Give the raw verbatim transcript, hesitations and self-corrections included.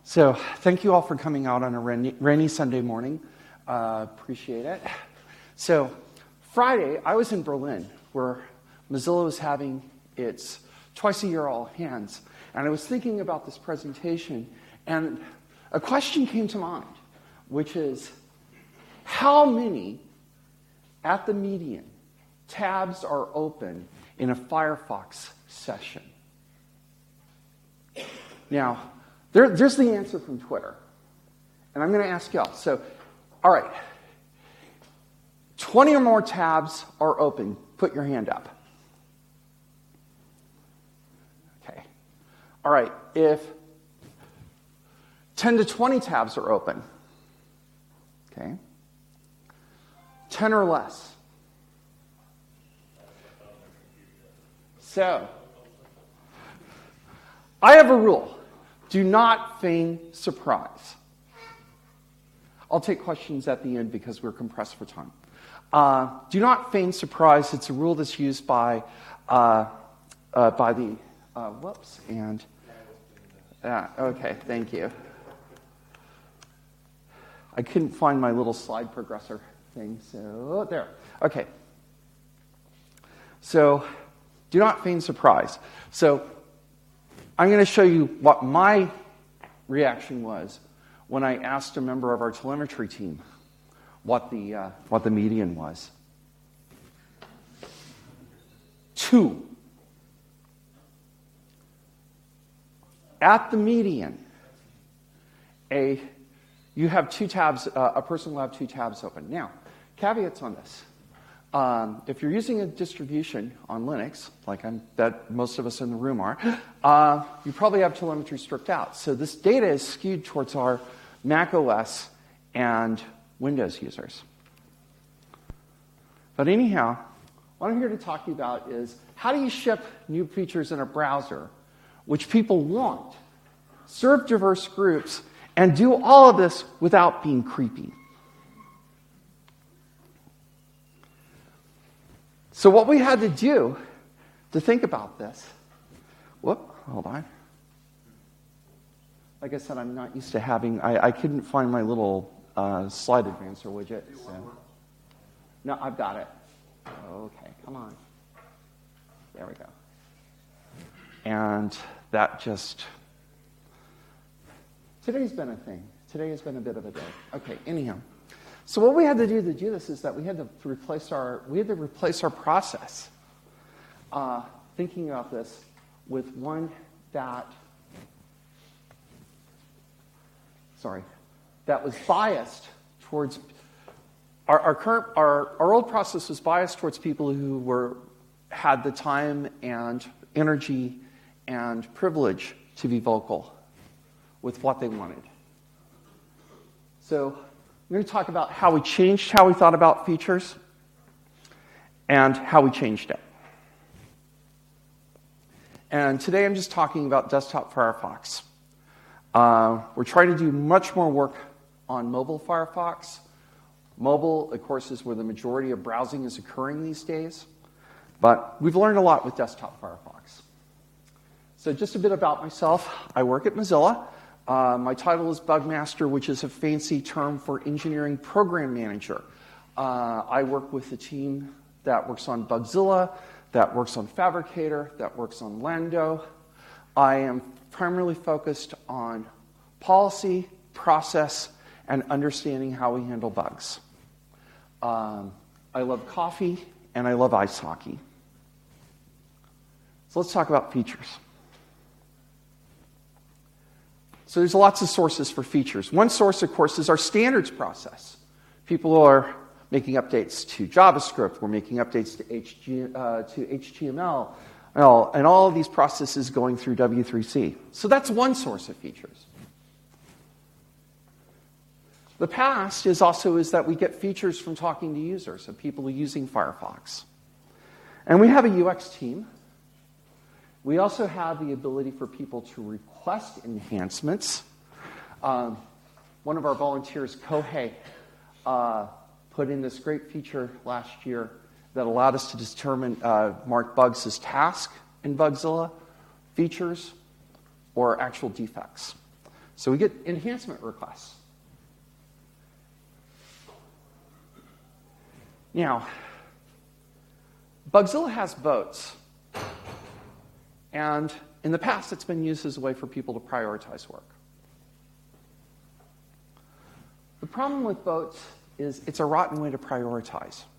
So thank you all for coming out on a rainy, rainy Sunday morning. Uh, appreciate it. So Friday, I was in Berlin, where Mozilla was having its twice-a-year all-hands. And I was thinking about this presentation, and a question came to mind, which is, how many at the median tabs are open in a Firefox session? Now, there, there's the answer from Twitter. And I'm going to ask y'all. So, all right. twenty or more tabs are open. Put your hand up. Okay. All right. If ten to twenty tabs are open. Okay. ten or less. So, I have a rule. Do not feign surprise. I'll take questions at the end because we're compressed for time. Uh, do not feign surprise. It's a rule that's used by uh, uh, by the uh, whoops and uh, okay. Thank you. I couldn't find my little slide progressor thing, so there. Okay. So, do not feign surprise. So, I'm going to show you what my reaction was when I asked a member of our telemetry team what the uh, what the median was. Two. At the median, a you have two tabs. Uh, a person will have two tabs open. Now, caveats on this. Um, if you're using a distribution on Linux, like I'm, that most of us in the room are, uh, you probably have telemetry stripped out. So this data is skewed towards our Mac O S and Windows users. But anyhow, what I'm here to talk to you about is how do you ship new features in a browser which people want, serve diverse groups, and do all of this without being creepy. So what we had to do to think about this, whoop, hold on. Like I said, I'm not used to having, I, I couldn't find my little uh, slide advancer widget. So. No, I've got it. Okay, come on. There we go. And that just, today's been a thing. Today has been a bit of a day. Okay, anyhow. So what we had to do to do this is that we had to replace our we had to replace our process. Uh, thinking about this with one that sorry that was biased towards our, our current our, our old process was biased towards people who were had the time and energy and privilege to be vocal with what they wanted. So we're going to talk about how we changed how we thought about features and how we changed it. And today I'm just talking about desktop Firefox. Uh, we're trying to do much more work on mobile Firefox. Mobile, of course, is where the majority of browsing is occurring these days. But we've learned a lot with desktop Firefox. So just a bit about myself. I work at Mozilla. Uh, my title is Bugmaster, which is a fancy term for engineering program manager. Uh, I work with a team that works on Bugzilla, that works on Fabricator, that works on Lando. I am primarily focused on policy, process, and understanding how we handle bugs. Um, I love coffee, and I love ice hockey. So let's talk about features. So there's lots of sources for features. One source, of course, is our standards process. People are making updates to JavaScript. We're making updates to, H G, uh, to H T M L. And all of these processes going through W three C. So that's one source of features. The past is also is that we get features from talking to users, of people using Firefox. And we have a U X team. We also have the ability for people to request enhancements. Um, one of our volunteers, Kohei, uh, put in this great feature last year that allowed us to determine, uh, mark bugs as task in Bugzilla, features, or actual defects. So we get enhancement requests. Now, Bugzilla has boats. And in the past, it's been used as a way for people to prioritize work. The problem with boats is it's a rotten way to prioritize.